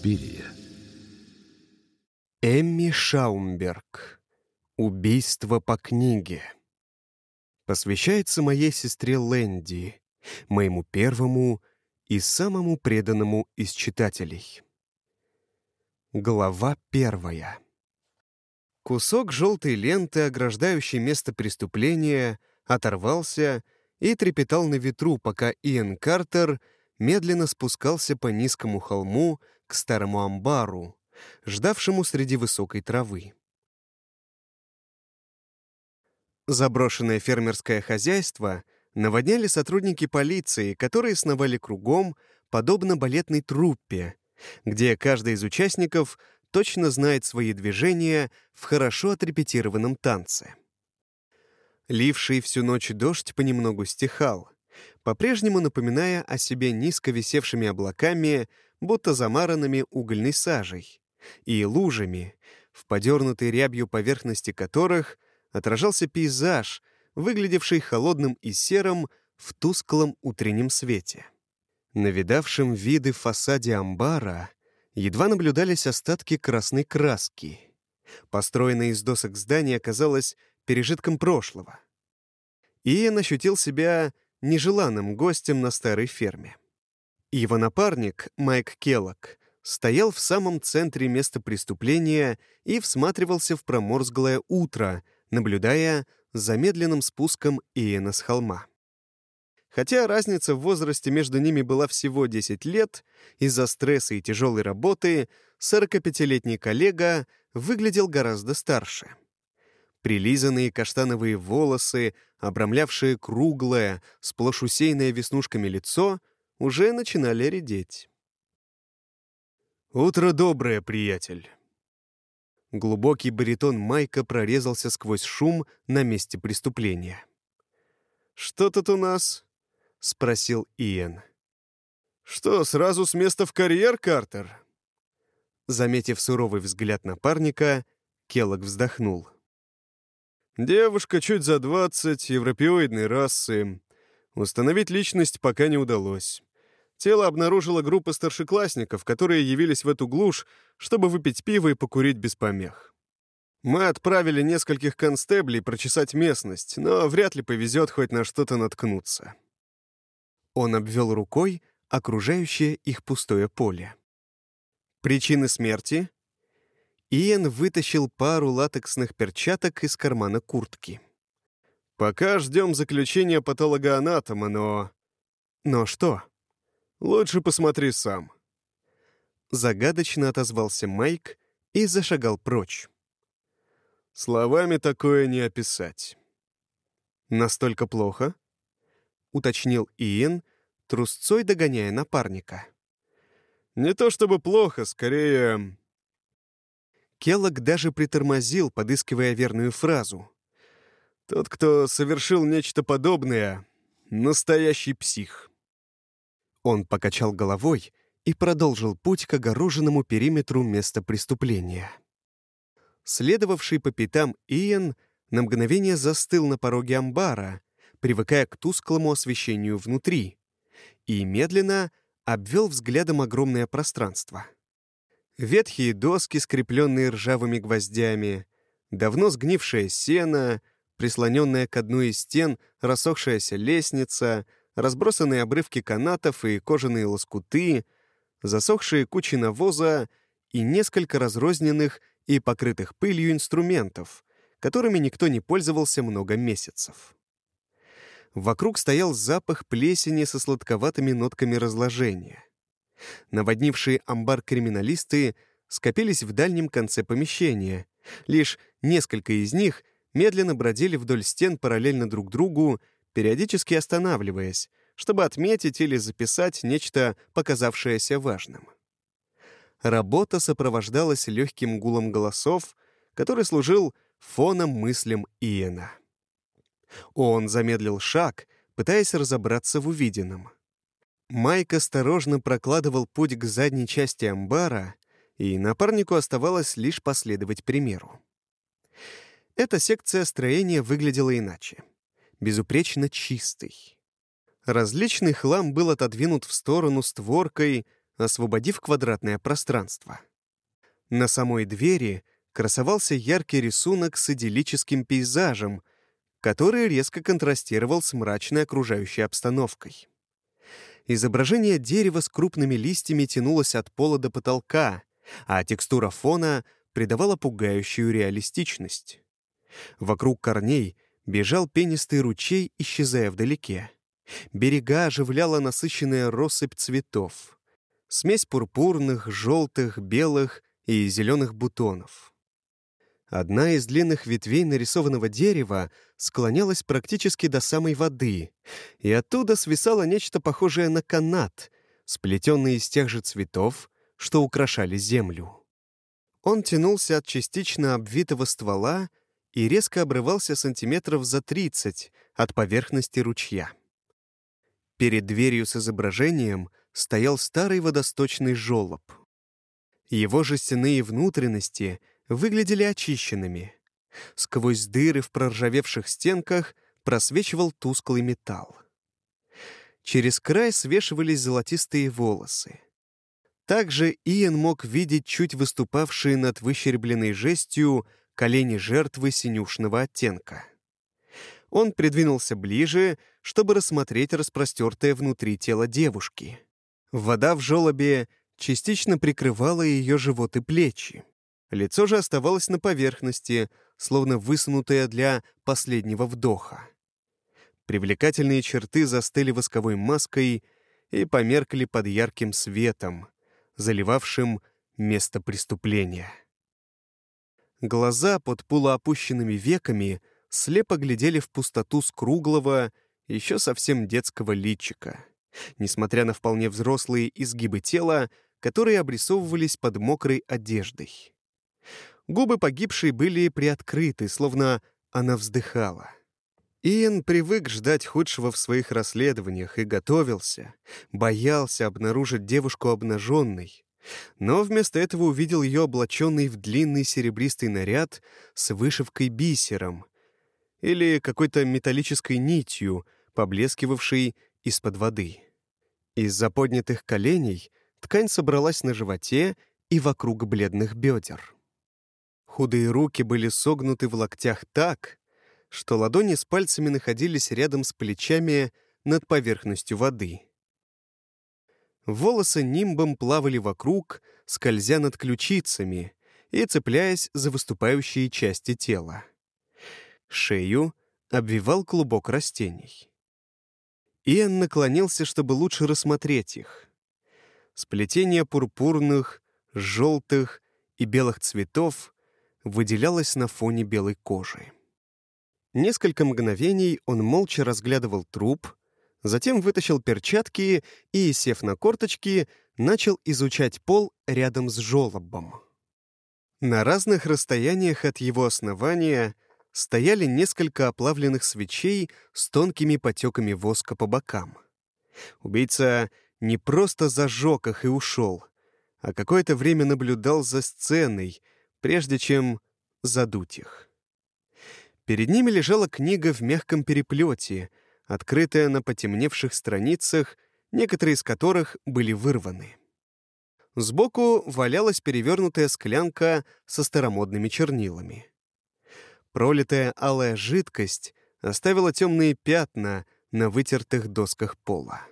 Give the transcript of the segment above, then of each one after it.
Суспирия. Эмми Шаумберг. Убийство по книге. Посвящается моей сестре Лэнди, моему первому и самому преданному из читателей. Глава 1. Кусок желтой ленты, ограждающий место преступления, оторвался и трепетал на ветру, пока Иэн Картер медленно спускался по низкому холму к старому амбару, ждавшему среди высокой травы. Заброшенное фермерское хозяйство наводняли сотрудники полиции, которые сновали кругом, подобно балетной труппе, где каждый из участников точно знает свои движения в хорошо отрепетированном танце. Ливший всю ночь дождь понемногу стихал, по-прежнему напоминая о себе низко висевшими облаками, будто замаранными угольной сажей, и лужами, в подернутой рябью поверхности которых отражался пейзаж, выглядевший холодным и серым в тусклом утреннем свете. На видавшем виды фасаде амбара едва наблюдались остатки красной краски. Построенное из досок здание оказалось пережитком прошлого. Иэн ощутил себя нежеланным гостем на старой ферме. Его напарник, Майк Келлок, стоял в самом центре места преступления и всматривался в проморзглое утро, наблюдая за медленным спуском Иэна с холма. Хотя разница в возрасте между ними была всего 10 лет, из-за стресса и тяжелой работы 45-летний коллега выглядел гораздо старше. Прилизанные каштановые волосы, обрамлявшие круглое, сплошь усеянное веснушками лицо, уже начинали редеть. «Утро доброе, приятель!» Глубокий баритон Майка прорезался сквозь шум на месте преступления. «Что тут у нас?» — спросил Иэн. «Что, сразу с места в карьер, Картер?» Заметив суровый взгляд напарника, Келлок вздохнул. «Девушка чуть за 20, европеоидной расы. Установить личность пока не удалось. Тело обнаружила группа старшеклассников, которые явились в эту глушь, чтобы выпить пиво и покурить без помех. Мы отправили нескольких констеблей прочесать местность, но вряд ли повезет хоть на что-то наткнуться». Он обвел рукой окружающее их пустое поле. «Причины смерти?» Иэн вытащил пару латексных перчаток из кармана куртки. «Пока ждем заключения патологоанатома, но...» «Но что?» «Лучше посмотри сам». Загадочно отозвался Майк и зашагал прочь. «Словами такое не описать». «Настолько плохо?» — уточнил Иэн, трусцой догоняя напарника. «Не то чтобы плохо, скорее...» Келлок даже притормозил, подыскивая верную фразу. «Тот, кто совершил нечто подобное, настоящий псих». Он покачал головой и продолжил путь к огороженному периметру места преступления. Следовавший по пятам Иэн на мгновение застыл на пороге амбара, привыкая к тусклому освещению внутри, и медленно обвел взглядом огромное пространство. Ветхие доски, скрепленные ржавыми гвоздями, давно сгнившее сено, прислоненная к одной из стен рассохшаяся лестница, разбросанные обрывки канатов и кожаные лоскуты, засохшие кучи навоза и несколько разрозненных и покрытых пылью инструментов, которыми никто не пользовался много месяцев. Вокруг стоял запах плесени со сладковатыми нотками разложения. Наводнившие амбар криминалисты скопились в дальнем конце помещения. Лишь несколько из них медленно бродили вдоль стен параллельно друг другу, периодически останавливаясь, чтобы отметить или записать нечто, показавшееся важным. Работа сопровождалась легким гулом голосов, который служил фоном мыслям Иэна. Он замедлил шаг, пытаясь разобраться в увиденном. Майк осторожно прокладывал путь к задней части амбара, и напарнику оставалось лишь последовать примеру. Эта секция строения выглядела иначе. Безупречно чистой. Различный хлам был отодвинут в сторону створкой, освободив квадратное пространство. На самой двери красовался яркий рисунок с идиллическим пейзажем, который резко контрастировал с мрачной окружающей обстановкой. Изображение дерева с крупными листьями тянулось от пола до потолка, а текстура фона придавала пугающую реалистичность. Вокруг корней бежал пенистый ручей, исчезая вдалеке. Берега оживляла насыщенная россыпь цветов. Смесь пурпурных, желтых, белых и зеленых бутонов. Одна из длинных ветвей нарисованного дерева склонялась практически до самой воды, и оттуда свисало нечто похожее на канат, сплетенный из тех же цветов, что украшали землю. Он тянулся от частично обвитого ствола и резко обрывался сантиметров за 30 от поверхности ручья. Перед дверью с изображением стоял старый водосточный желоб. Его жестяные внутренности выглядели очищенными. Сквозь дыры в проржавевших стенках просвечивал тусклый металл. Через край свешивались золотистые волосы. Также Иэн мог видеть чуть выступавшие над выщербленной жестью колени жертвы синюшного оттенка. Он придвинулся ближе, чтобы рассмотреть распростертое внутри тело девушки. Вода в желобе частично прикрывала ее живот и плечи. Лицо же оставалось на поверхности, словно высунутое для последнего вдоха. Привлекательные черты застыли восковой маской и померкли под ярким светом, заливавшим место преступления. Глаза под полуопущенными веками слепо глядели в пустоту с круглого, еще совсем детского личика, несмотря на вполне взрослые изгибы тела, которые обрисовывались под мокрой одеждой. Губы погибшей были приоткрыты, словно она вздыхала. Иэн привык ждать худшего в своих расследованиях и готовился, боялся обнаружить девушку обнаженной, но вместо этого увидел ее облаченной в длинный серебристый наряд с вышивкой бисером или какой-то металлической нитью, поблескивавшей из-под воды. Из-за поднятых коленей ткань собралась на животе и вокруг бледных бедер. Худые руки были согнуты в локтях так, что ладони с пальцами находились рядом с плечами над поверхностью воды. Волосы нимбом плавали вокруг, скользя над ключицами и цепляясь за выступающие части тела. Шею обвивал клубок растений. Иэн наклонился, чтобы лучше рассмотреть их. Сплетение пурпурных, желтых и белых цветов выделялось на фоне белой кожи. Несколько мгновений он молча разглядывал труп, затем вытащил перчатки и, сев на корточки, начал изучать пол рядом с желобом. На разных расстояниях от его основания стояли несколько оплавленных свечей с тонкими потеками воска по бокам. Убийца не просто зажег их и ушел, а какое-то время наблюдал за сценой, прежде чем задуть их. Перед ними лежала книга в мягком переплете, открытая на потемневших страницах, некоторые из которых были вырваны. Сбоку валялась перевернутая склянка со старомодными чернилами. Пролитая алая жидкость оставила темные пятна на вытертых досках пола.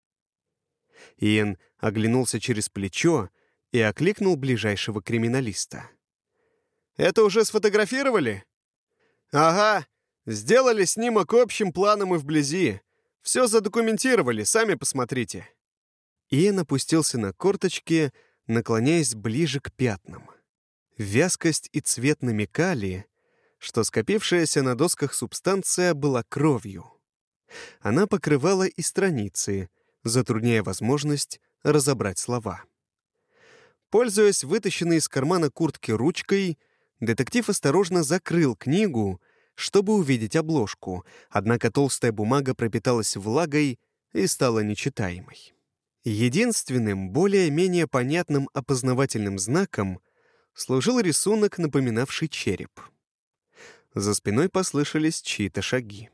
Иэн оглянулся через плечо и окликнул ближайшего криминалиста. «Это уже сфотографировали?» «Ага, сделали снимок общим планом и вблизи. Все задокументировали, сами посмотрите». Иэн опустился на корточки, наклоняясь ближе к пятнам. Вязкость и цвет намекали, что скопившаяся на досках субстанция была кровью. Она покрывала и страницы, затрудняя возможность разобрать слова. Пользуясь вытащенной из кармана куртки ручкой, детектив осторожно закрыл книгу, чтобы увидеть обложку, однако толстая бумага пропиталась влагой и стала нечитаемой. Единственным, более-менее понятным опознавательным знаком служил рисунок, напоминавший череп. За спиной послышались чьи-то шаги.